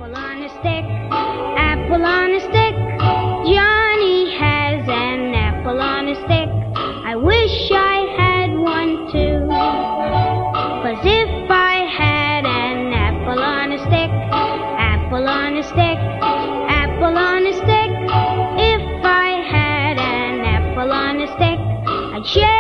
Apple on a stick, apple on a stick. Johnny has an apple on a stick. I wish I had one too. 'Cause if I had an apple on a stick, apple on a stick, apple on a stick. If I had an apple on a stick, I'd share